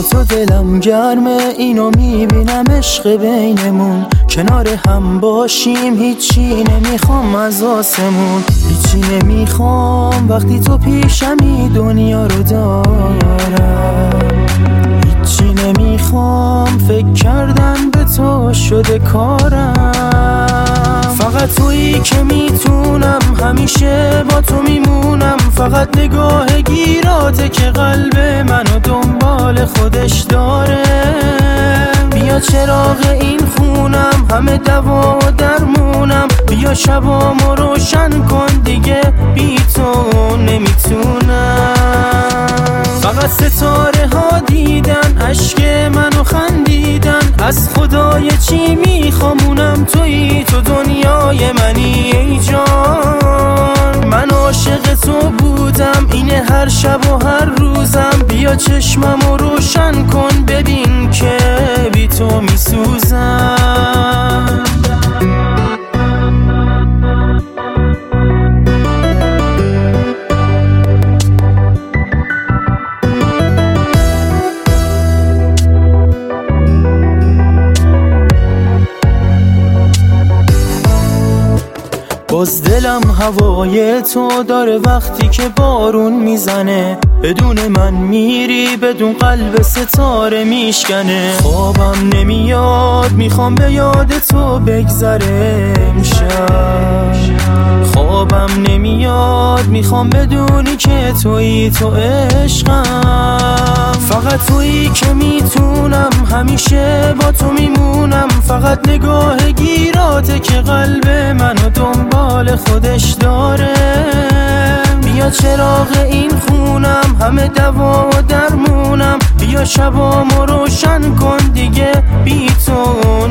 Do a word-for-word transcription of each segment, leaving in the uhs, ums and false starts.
تو دلم گرمه، اینو میبینم عشق بینمون. کنار هم باشیم هیچی نمیخوام از آسمون، هیچی نمیخوام وقتی تو پیشمی دنیا رو دارم. هیچی نمیخوام فکر کردن به تو شده کارم. فقط تویی که میتونم همیشه با تو میمونم. فقط نگاه گیراته که قلب منو دنبال خودش داره. بیا چراغ این خونم، همه دوا و درمونم. بیا شبامو روشن کن دیگه، بی تو نمیتونم. فقط ستاره ها دیدن اشک منو خندیدن. از خدای چی میخوامونم، تویی تو دنیای منی ای جان. من عاشق تو بودم، اینه هر شب و هر روزم. بیا چشممو روشن کن ببین که بی تو میسوزم. باز دلم هوای تو داره وقتی که بارون میزنه. بدون من میری، بدون قلب ستاره میشکنه. خوابم نمیاد، میخوام به یاد تو بگذره امشب. خوابم نمیاد، میخوام بدونی که تویی تو عشقم. فقط تویی که میتونم همیشه با تو میمونم. فقط نگاه گیراته که قلب منو دنبال خودش داره. بیا چراغ این خونم، همه دوا و درمونم. بیا شبامو روشن کن دیگه، بی تو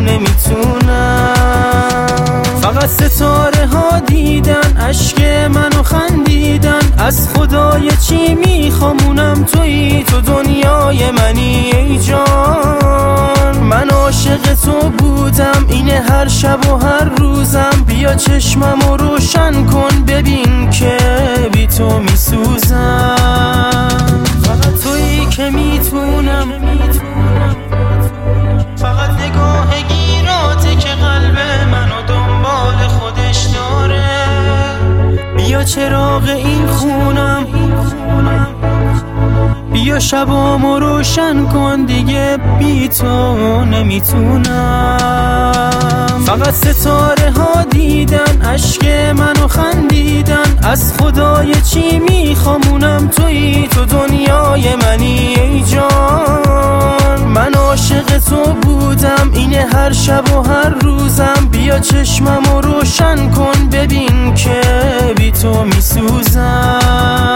نمیتونم. فقط ستاره ها دیدن اشک منو خندیدن. از خدای چی میخوامونم، تویی تو دنیای منی ای جان. من عاشق تو بودم، اینه هر شب و هر روزم. بیا چشممو روشن کن ببین که بی تو میسوزم. فقط تویی که میتونم، فقط نگاه گیراته که قلب منو دنبال خودش داره. بیا چراغ این خونم، بیا شبامو روشن کن دیگه، بی تو نمیتونم. فقط ستاره ها دیدن اشک منو خندیدن. از خدای چی میخوامونم، تویی تو دنیای منی ای جان. من عاشق تو بودم، اینه هر شب و هر روزم. بیا چشممو روشن کن ببین که بی تو میسوزم.